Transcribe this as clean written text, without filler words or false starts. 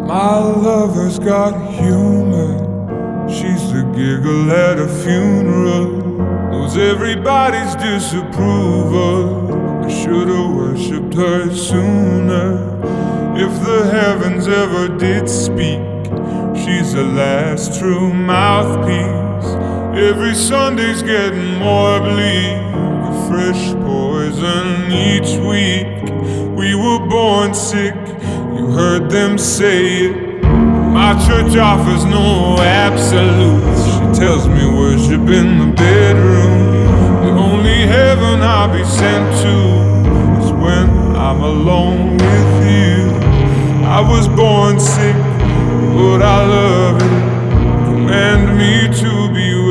My lover's got humor. She's the giggle at a funeral. Knows everybody's disapproval. I should've worshipped her sooner. If the heavens ever did speak, she's the last true mouthpiece. Every Sunday's getting more bleak, a fresh poison each week. We were born sick, you heard them say it. My church offers no absolutes. She tells me worship in the bedroom. The only heaven I'll be sent to is when I'm alone with you. I was born sick, but I love it. Command me to be